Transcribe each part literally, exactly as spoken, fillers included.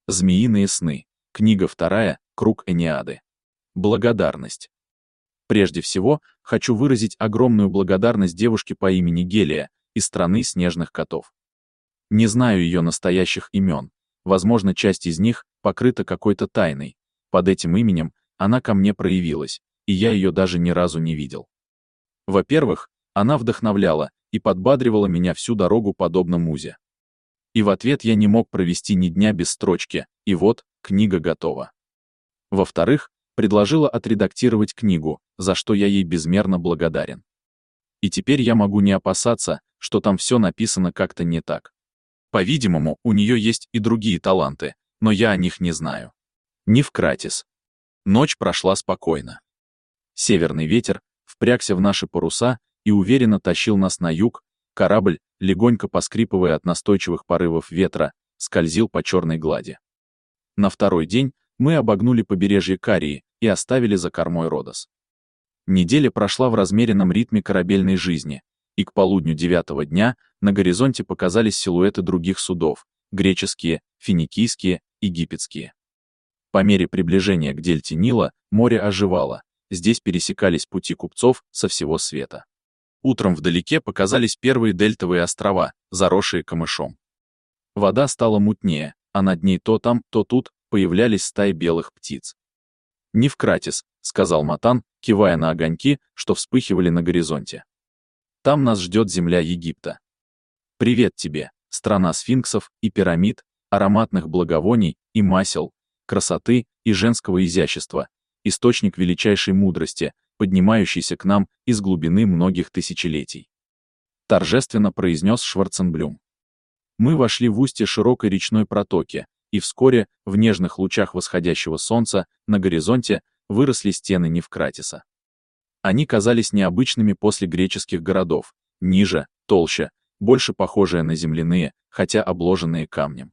Змеиные сны. Книга вторая, Круг Энеады. Благодарность. Прежде всего, хочу выразить огромную благодарность девушке по имени Гелия из страны снежных котов. Не знаю ее настоящих имен, возможно, часть из них покрыта какой-то тайной. Под этим именем она ко мне проявилась, и я ее даже ни разу не видел. Во-первых, она вдохновляла и подбадривала меня всю дорогу подобно музе. И в ответ я не мог провести ни дня без строчки, и вот, книга готова. Во-вторых, предложила отредактировать книгу, за что я ей безмерно благодарен. И теперь я могу не опасаться, что там все написано как-то не так. По-видимому, у нее есть и другие таланты, но я о них не знаю. Невкратис. Ночь прошла спокойно. Северный ветер впрягся в наши паруса и уверенно тащил нас на юг. Корабль, легонько поскрипывая от настойчивых порывов ветра, скользил по черной глади. На второй день мы обогнули побережье Карии и оставили за кормой Родос. Неделя прошла в размеренном ритме корабельной жизни, и к полудню девятого дня на горизонте показались силуэты других судов — греческие, финикийские, египетские. По мере приближения к дельте Нила море оживало, здесь пересекались пути купцов со всего света. Утром вдалеке показались первые дельтовые острова, заросшие камышом. Вода стала мутнее, а над ней то там, то тут появлялись стаи белых птиц. «Невкратис», — сказал Матан, кивая на огоньки, что вспыхивали на горизонте. «Там нас ждет земля Египта. Привет тебе, страна сфинксов и пирамид, ароматных благовоний и масел, красоты и женского изящества, источник величайшей мудрости, поднимающийся к нам из глубины многих тысячелетий», — торжественно произнес Шварценблюм. Мы вошли в устье широкой речной протоки, и вскоре, в нежных лучах восходящего солнца, на горизонте выросли стены Невкратиса. Они казались необычными после греческих городов, ниже, толще, больше похожие на земляные, хотя обложенные камнем.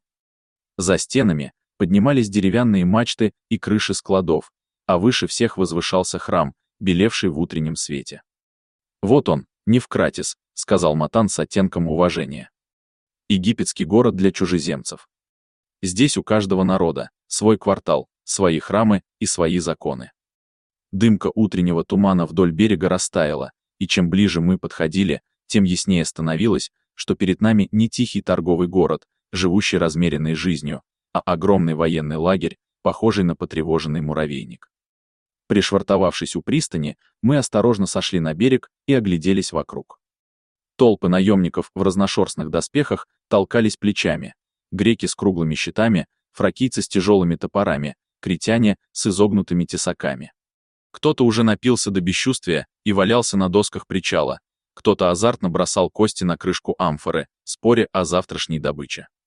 За стенами поднимались деревянные мачты и крыши складов, а выше всех возвышался храм, белевший в утреннем свете. «Вот он, Невкратис», — сказал Матан с оттенком уважения. «Египетский город для чужеземцев. Здесь у каждого народа свой квартал, свои храмы и свои законы». Дымка утреннего тумана вдоль берега растаяла, и чем ближе мы подходили, тем яснее становилось, что перед нами не тихий торговый город, живущий размеренной жизнью, а огромный военный лагерь, похожий на потревоженный муравейник. Пришвартовавшись у пристани, мы осторожно сошли на берег и огляделись вокруг. Толпы наемников в разношерстных доспехах толкались плечами, греки с круглыми щитами, фракийцы с тяжелыми топорами, критяне с изогнутыми тесаками. Кто-то уже напился до бесчувствия и валялся на досках причала, кто-то азартно бросал кости на крышку амфоры, споря о завтрашней добыче.